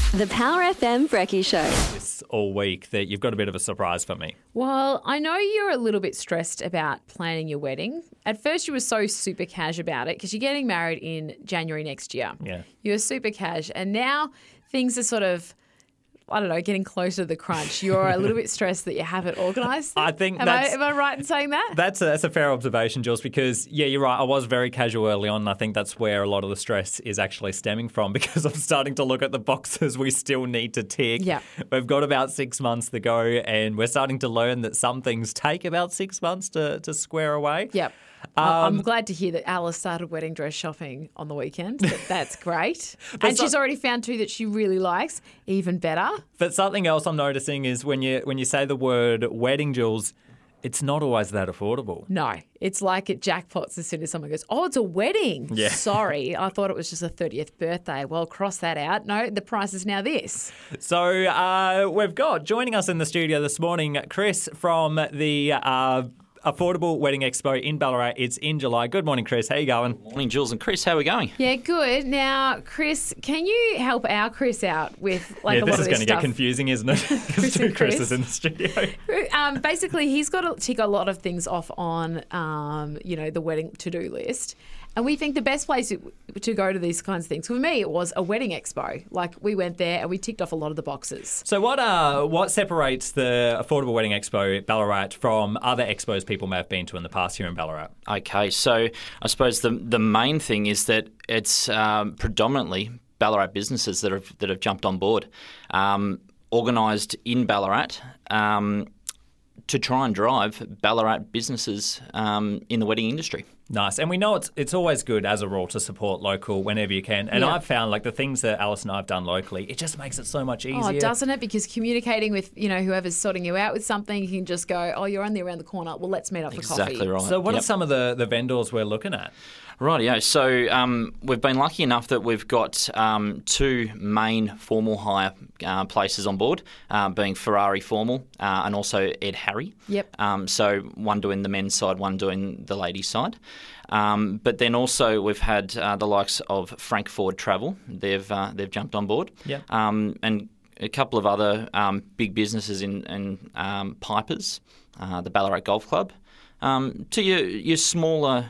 The Power FM Brekkie Show. This all week that you've got a bit of a surprise for me. Well, I know you're a little bit stressed about planning your wedding. At first, you were so super cash about it because you're getting married in January next year. Yeah. You were super cash. And now things are sort of, I don't know, getting closer to the crunch. You're a little bit stressed that you haven't organised. I think am I right in saying that? That's a fair observation, Jules, because, yeah, you're right. I was very casual early on, and I think that's where a lot of the stress is actually stemming from because I'm starting to look at the boxes we still need to tick. Yeah. We've got about 6 months to go, and we're starting to learn that some things take about 6 months to square away. Yep. I'm glad to hear that Alice started wedding dress shopping on the weekend. That's great. And she's already found two that she really likes, even better. But something else I'm noticing is when you say the word wedding, Jules, it's not always that affordable. No, it's like it jackpots as soon as someone goes, oh, it's a wedding. Yeah. Sorry, I thought it was just a 30th birthday. Well, cross that out. No, the price is now this. So we've got joining us in the studio this morning, Chris from the Affordable Wedding Expo in Ballarat. It's in July. Good morning, Chris. How you going? Morning, Jules and Chris. How are we going? Yeah, good. Now, Chris, can you help our Chris out with a lot of this this is going to get stuff? confusing, isn't it? Because two Chris's in the studio. Basically, he's got to tick a lot of things off on, the wedding to-do list. And we think the best place to go to these kinds of things, for me, it was a wedding expo. Like, we went there and we ticked off a lot of the boxes. So what separates the Affordable Wedding Expo at Ballarat from other expos people may have been to in the past here in Ballarat? Okay, so I suppose the main thing is that it's predominantly Ballarat businesses that have jumped on board, organised in Ballarat. To try and drive Ballarat businesses in the wedding industry. Nice. And we know it's always good as a rule to support local whenever you can. And Yeah. I've found like the things that Alice and I have done locally, it just makes it so much easier. Oh, doesn't it? Because communicating with, whoever's sorting you out with something, you can just go, oh, you're only around the corner. Well, let's meet up for coffee. Exactly right. So what Yep. are some of the vendors we're looking at? Rightio. So we've been lucky enough that we've got two main formal hire places on board, being Ferrari Formal and also Ed Harry. Yep. So one doing the men's side, one doing the ladies' side. But then also we've had the likes of Frank Ford Travel. They've jumped on board. Yep. And a couple of other big businesses in Pipers, the Ballarat Golf Club, to your smaller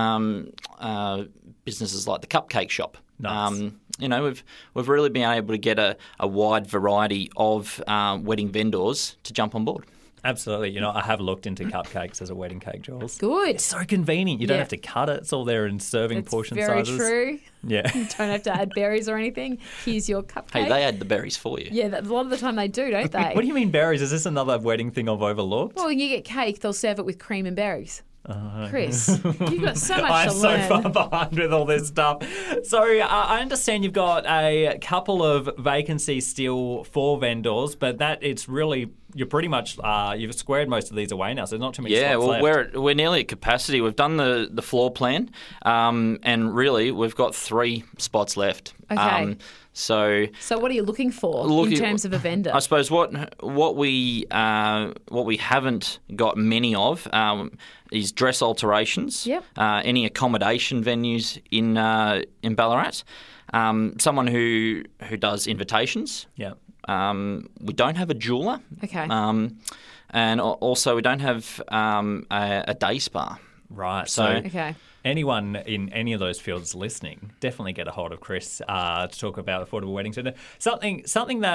businesses like the Cupcake Shop. Nice. We've really been able to get a wide variety of wedding vendors to jump on board. Absolutely. I have looked into cupcakes as a wedding cake, Jules. Good. It's so convenient. You don't Yeah. have to cut it. It's all there in serving It's portion very sizes. true. Yeah. You don't have to add berries or anything. Here's your cupcake. Hey, they add the berries for you. Yeah, a lot of the time they do, don't they? What do you mean berries? Is this another wedding thing I've overlooked? Well, when you get cake, they'll serve it with cream and berries. Chris, you've got so much I'm to so learn. far behind with all this stuff. So I understand you've got a couple of vacancies still for vendors, but you're pretty much you've squared most of these away now. So there's not too many slots left. We're nearly at capacity. We've done the floor plan, and really we've got 3 spots left. Okay. So what are you looking for in terms of a vendor? I suppose what we haven't got many of is dress alterations. Yep. Any accommodation venues in Ballarat. Someone who does invitations. Yeah. We don't have a jeweler. Okay. And also we don't have a day spa. Right. So Okay. anyone in any of those fields listening, definitely get a hold of Chris to talk about affordable weddings. And something that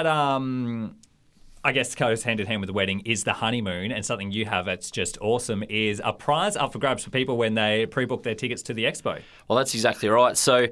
I guess goes hand in hand with the wedding is the honeymoon, and something you have that's just awesome is a prize up for grabs for people when they pre-book their tickets to the expo. Well, that's exactly right. So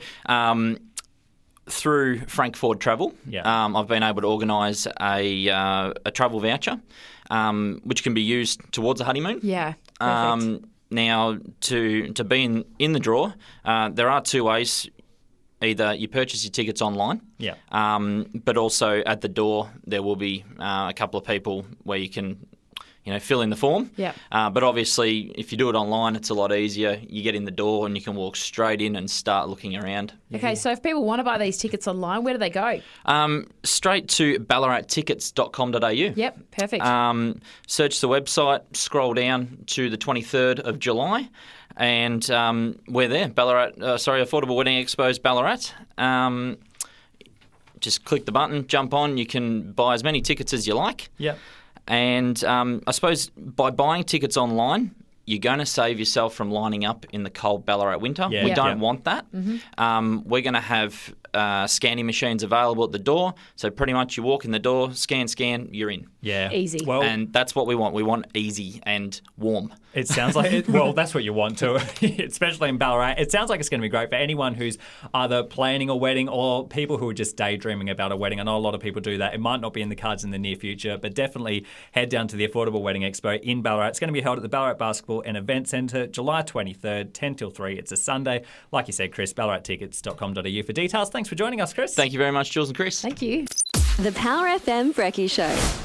through Frank Ford Travel, I've been able to organise a travel voucher, which can be used towards a honeymoon. Yeah. Perfect. Now, to be in the draw, there are 2 ways. Either you purchase your tickets online, but also at the door there will be a couple of people where you can fill in the form. Yeah. But obviously, if you do it online, it's a lot easier. You get in the door and you can walk straight in and start looking around. Okay, so if people want to buy these tickets online, where do they go? Straight to ballarattickets.com.au. Yep, perfect. Search the website, scroll down to the 23rd of July, and we're there. Affordable Wedding Expo's Ballarat. just click the button, jump on. You can buy as many tickets as you like. Yep. And I suppose by buying tickets online, you're going to save yourself from lining up in the cold Ballarat winter. Yeah. We Yeah. don't want that. We're going to have scanning machines available at the door. So pretty much you walk in the door, scan, you're in. Yeah. Easy. Well, And that's what we want. We want easy and warm. it sounds like it. Well, that's what you want to, especially in Ballarat. It sounds like it's going to be great for anyone who's either planning a wedding or people who are just daydreaming about a wedding. I know a lot of people do that. It might not be in the cards in the near future, but definitely head down to the Affordable Wedding Expo in Ballarat. It's going to be held at the Ballarat Basketball and Event Centre, July 23rd, 10 till 3. It's a Sunday. Like you said, Chris, ballarattickets.com.au for details. Thanks for joining us, Chris. Thank you very much, Jules and Chris. Thank you. The Power FM Brekkie Show.